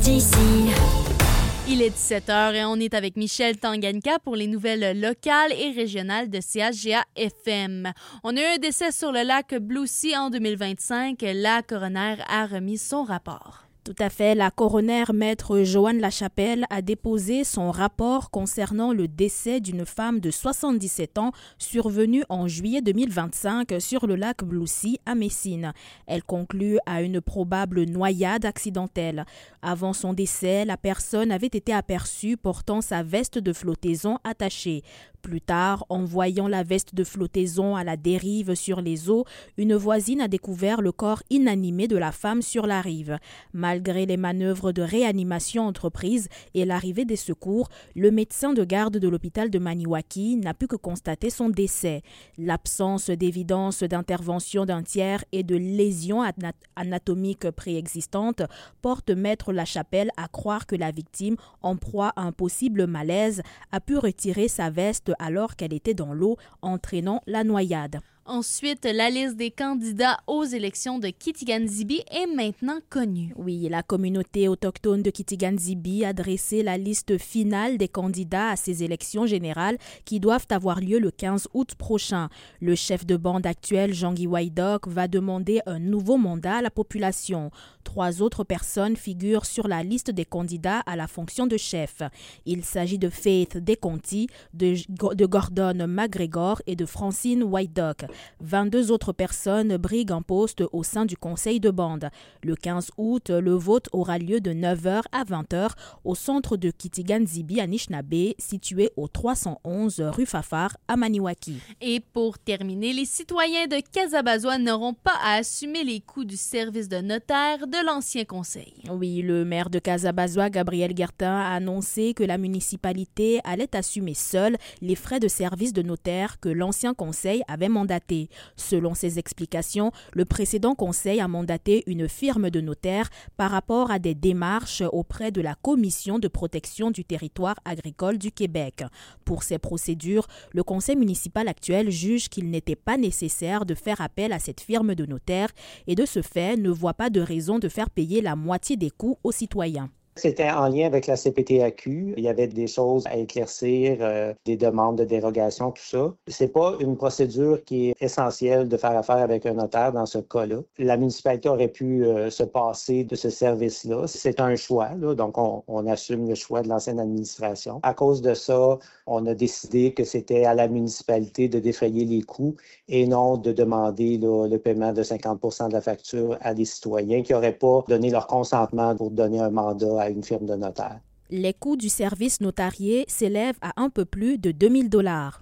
d'ici. Il est 17h et on est avec Michel Tanganyika pour les nouvelles locales et régionales de CHGA-FM. On a eu un décès sur le lac Blue Sea en 2025. La coroner a remis son rapport. Tout à fait. La coroner maître Joanne Lachapelle a déposé son rapport concernant le décès d'une femme de 77 ans survenue en juillet 2025 sur le lac Blue Sea à Messine. Elle conclut à une probable noyade accidentelle. Avant son décès, la personne avait été aperçue portant sa veste de flottaison attachée. Plus tard, en voyant la veste de flottaison à la dérive sur les eaux, une voisine a découvert le corps inanimé de la femme sur la rive. Malgré les manœuvres de réanimation entreprises et l'arrivée des secours, le médecin de garde de l'hôpital de Maniwaki n'a pu que constater son décès. L'absence d'évidence d'intervention d'un tiers et de lésions anatomiques préexistantes porte maître Lachapelle à croire que la victime, en proie à un possible malaise, a pu retirer sa veste alors qu'elle était dans l'eau, entraînant la noyade. Ensuite, la liste des candidats aux élections de Kitigan-Zibi est maintenant connue. Oui, la communauté autochtone de Kitigan-Zibi a dressé la liste finale des candidats à ces élections générales qui doivent avoir lieu le 15 août prochain. Le chef de bande actuel, Jean-Guy Waidok, va demander un nouveau mandat à la population. 3 autres personnes figurent sur la liste des candidats à la fonction de chef. Il s'agit de Faith Deconti, de Gordon McGregor et de Francine Waidok. 22 autres personnes briguent un poste au sein du conseil de bande. Le 15 août, le vote aura lieu de 9h à 20h au centre de Kitigan-Zibi à Anishinaabe, situé au 311 rue Fafard à Maniwaki. Et pour terminer, les citoyens de Casabazois n'auront pas à assumer les coûts du service de notaire de l'ancien conseil. Oui, le maire de Casabazois, Gabriel Guertin, a annoncé que la municipalité allait assumer seule les frais de service de notaire que l'ancien conseil avait mandaté. Selon ses explications, le précédent conseil a mandaté une firme de notaire par rapport à des démarches auprès de la Commission de protection du territoire agricole du Québec. Pour ces procédures, le conseil municipal actuel juge qu'il n'était pas nécessaire de faire appel à cette firme de notaire et de ce fait ne voit pas de raison de faire payer la moitié des coûts aux citoyens. C'était en lien avec la CPTAQ. Il y avait des choses à éclaircir, des demandes de dérogation, tout ça. C'est pas une procédure qui est essentielle de faire affaire avec un notaire dans ce cas-là. La municipalité aurait pu se passer de ce service-là. C'est un choix, là, donc on assume le choix de l'ancienne administration. À cause de ça, on a décidé que c'était à la municipalité de défrayer les coûts et non de demander là, le paiement de 50% de la facture à des citoyens qui n'auraient pas donné leur consentement pour donner un mandat à une firme de notaire. Les coûts du service notarié s'élèvent à un peu plus de 2 000 $.